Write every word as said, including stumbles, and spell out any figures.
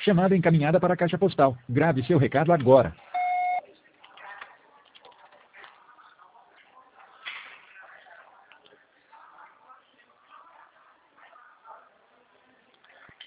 Chamada encaminhada para a caixa postal. Grave seu recado agora.